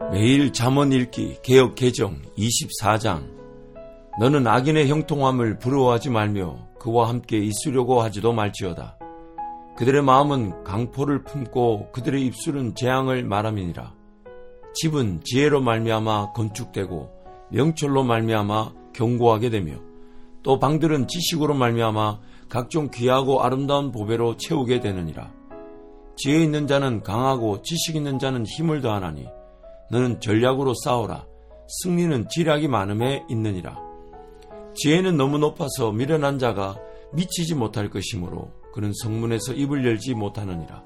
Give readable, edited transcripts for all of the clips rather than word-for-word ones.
매일 잠언 읽기 개역 개정 24장. 너는 악인의 형통함을 부러워하지 말며 그와 함께 있으려고 하지도 말지어다. 그들의 마음은 강포를 품고 그들의 입술은 재앙을 말함이니라. 집은 지혜로 말미암아 건축되고 명철로 말미암아 견고하게 되며 또 방들은 지식으로 말미암아 각종 귀하고 아름다운 보배로 채우게 되느니라. 지혜 있는 자는 강하고 지식 있는 자는 힘을 더하나니 너는 전략으로 싸우라. 승리는 지략이 많음에 있느니라. 지혜는 너무 높아서 미련한 자가 미치지 못할 것이므로 그는 성문에서 입을 열지 못하느니라.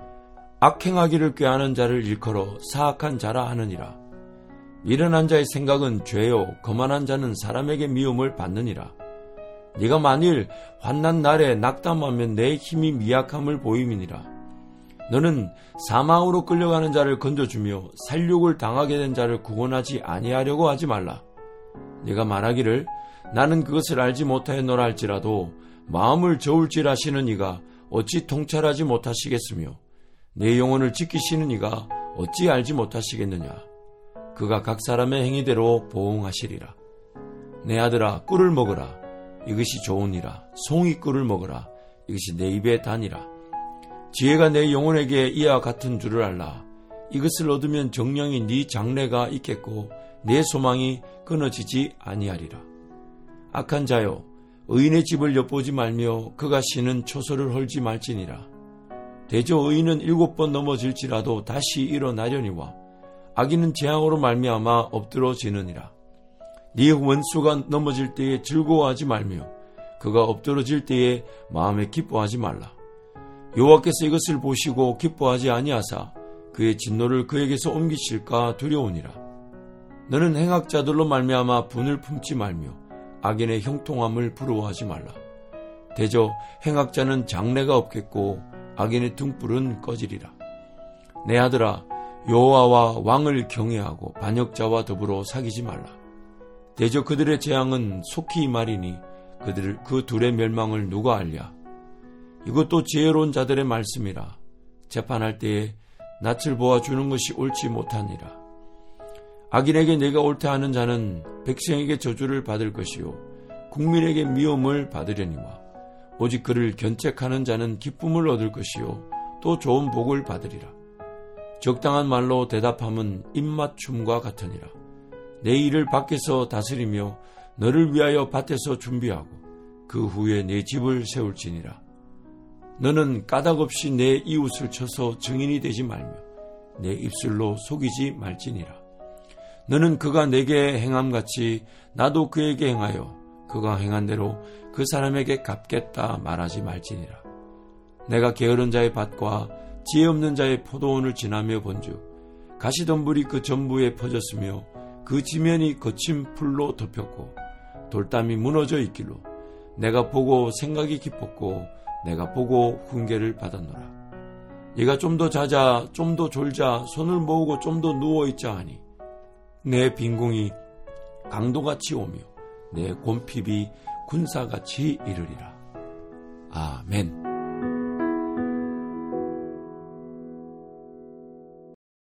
악행하기를 꾀하는 자를 일컬어 사악한 자라 하느니라. 미련한 자의 생각은 죄요 거만한 자는 사람에게 미움을 받느니라. 네가 만일 환난 날에 낙담하면 내 힘이 미약함을 보임이니라. 너는 사망으로 끌려가는 자를 건져주며 살육을 당하게 된 자를 구원하지 아니하려고 하지 말라. 네가 말하기를 나는 그것을 알지 못하였노라 할지라도 마음을 저울질하시는 이가 어찌 통찰하지 못하시겠으며 내 영혼을 지키시는 이가 어찌 알지 못하시겠느냐. 그가 각 사람의 행위대로 보응하시리라. 내 아들아 꿀을 먹으라. 이것이 좋으니라. 송이 꿀을 먹으라. 이것이 내 입에 다니라. 지혜가 내 영혼에게 이와 같은 줄을 알라. 이것을 얻으면 정령이 네 장래가 있겠고 내 소망이 끊어지지 아니하리라. 악한 자여 의인의 집을 엿보지 말며 그가 쉬는 초소를 헐지 말지니라. 대저 의인은 7번 넘어질지라도 다시 일어나려니와 악인은 재앙으로 말미암아 엎드러지느니라. 네 원수가 넘어질 때에 즐거워하지 말며 그가 엎드러질 때에 마음에 기뻐하지 말라. 여호와께서 이것을 보시고 기뻐하지 아니하사 그의 진노를 그에게서 옮기실까 두려우니라. 너는 행악자들로 말미암아 분을 품지 말며 악인의 형통함을 부러워하지 말라. 대저 행악자는 장래가 없겠고 악인의 등불은 꺼지리라. 내 아들아 여호와와 왕을 경외하고 반역자와 더불어 사귀지 말라. 대저 그들의 재앙은 속히 임하리니 그 둘의 멸망을 누가 알랴. 이것도 지혜로운 자들의 말씀이라. 재판할 때에 낯을 보아주는 것이 옳지 못하니라. 악인에게 내가 옳다 하는 자는 백성에게 저주를 받을 것이요 국민에게 미움을 받으려니와 오직 그를 견책하는 자는 기쁨을 얻을 것이요 또 좋은 복을 받으리라. 적당한 말로 대답함은 입맞춤과 같으니라. 내 일을 밖에서 다스리며 너를 위하여 밭에서 준비하고 그 후에 내 집을 세울지니라. 너는 까닭없이 내 이웃을 쳐서 증인이 되지 말며 내 입술로 속이지 말지니라. 너는 그가 내게 행함같이 나도 그에게 행하여 그가 행한 대로 그 사람에게 갚겠다 말하지 말지니라. 내가 게으른 자의 밭과 지혜 없는 자의 포도원을 지나며 본즉 가시덤불이 그 전부에 퍼졌으며 그 지면이 거친 풀로 덮였고 돌담이 무너져 있길로 내가 보고 생각이 깊었고 내가 보고 훈계를 받았노라. 네가 좀 더 자자 좀 더 졸자 손을 모으고 좀 더 누워있자 하니 내 빈궁이 강도같이 오며 내 곰핍이 군사같이 이르리라. 아멘.